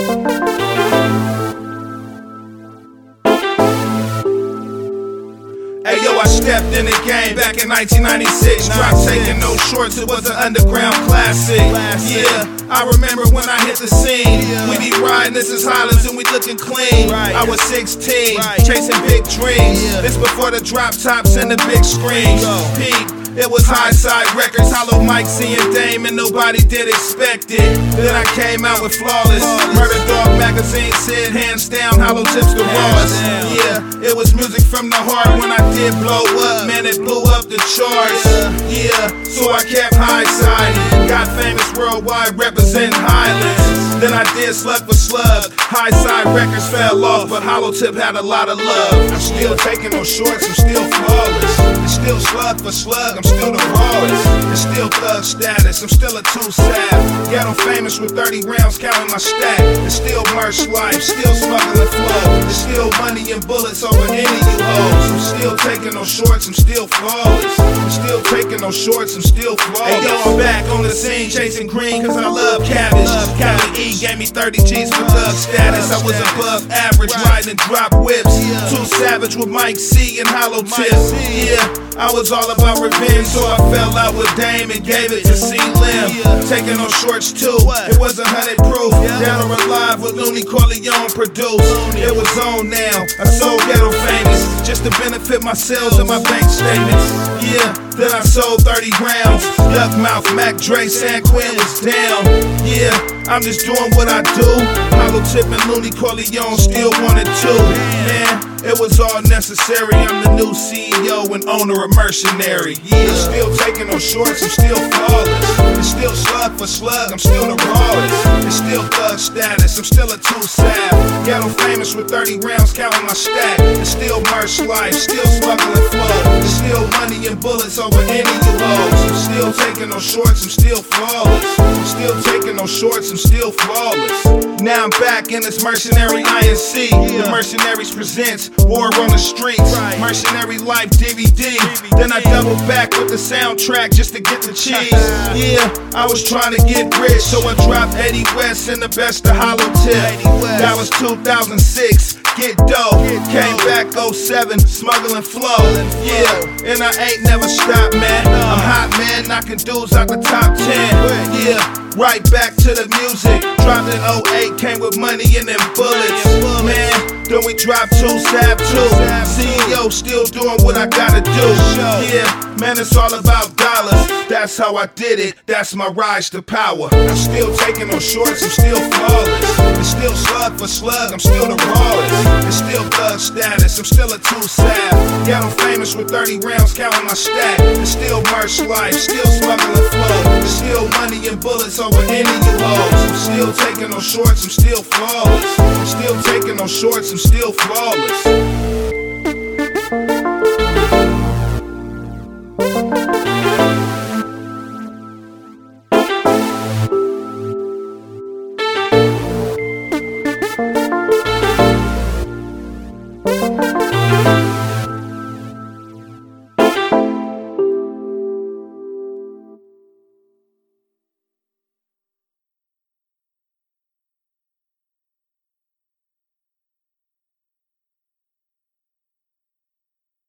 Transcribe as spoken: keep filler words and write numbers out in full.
Hey yo, I stepped in the game back in nineteen ninety-six. Drop taking no shorts, it was an underground classic. Yeah, I remember when I hit the scene. We be riding, this is Highlands and we looking clean. I was sixteen, chasing big dreams. This before the drop tops and the big screens. Pete, it was High Side Records, Hollow Mike, seeing Dame, and nobody did expect it. Then I came out with Flawless. Murder Dog magazine said hands down, Hollow Tips the rawest. Yeah, it was music from the heart when I did blow up. Man, it blew up the charts. Yeah, so I kept High Side. Got famous worldwide representing Highlands. Then I did Slug for Slug. High Side Records fell off, but Hollow Tip had a lot of love. I'm still taking those shorts, I'm still flawless. It's still Slug for Slug, I'm still the rawest. It's still thug status, I'm still a two-sap. Ghetto famous with thirty rounds counting my stack. It's still merch life, still smuggling flow. It's still money and bullets over any you hoes. I'm still taking those shorts, I'm still flawless. I'm still taking those shorts, I'm still flawless. Hey yo, I'm back on the scene chasing green cause I love cabbage. Cali E gave me thirty G's for thug status. I was above average, riding drop whips. Too savage with Mike C and Hollow Tip. Yeah, I was all about revenge, so I fell out with Dame and gave it to C-Lim. Taking those shorts too, it was a hundred proof. Down or Alive with Looney Corleone produced. It was on now, I sold Ghetto Famous just to benefit my sales and my bank statements. Yeah, then I sold thirty rounds. Duck Mouth, Mac Dre, San Quinn was down. Yeah, I'm just doing what I do. Hollow Tip and Looney Corleone still wanted to. Man, it was all necessary. I'm the new C E O and owner of Mercenary. Yeah, still taking those shorts, I'm still flawless. It's still Slug for Slug, I'm still the rawest. It's still thug status, I'm still a two-sap. Ghetto famous with thirty rounds counting my stack. It's still merch life, still smuggling flow. It's still money and bullets over any you hoes. I'm still taking those shorts, I'm still flawless. I'm still taking those shorts, I'm still flawless. Now I'm back in this Mercenary I N C. The Mercenaries presents War on the Streets. Mercenary Life D V D. Then I double back with the soundtrack just to get the cheese. Yeah, I was trying to get rich, so I dropped Eddie West and the best of Hollow Tip. That was two thousand six. Get dope, came back oh seven, smuggling flow. Yeah, and I ain't never stopped, man. I'm hot, man, knocking dudes out the top ten. Yeah, right back to the music. Dropped in oh eight, came with money and them bullets. Man, then we dropped two, Sab two. C E O still doing what I gotta do. Yeah, man, it's all about dollars. That's how I did it, that's my rise to power. I'm still taking those shorts, I'm still flawless. It's still Slug for Slug, I'm still the rawest. It's still thug status, I'm still a two-sap. Ghetto famous with thirty rounds counting my stack. It's still merch life, still smuggling flow. It's still money and bullets over any you hoes. I'm still taking those shorts, I'm still flawless. I'm still taking those shorts, I'm still flawless.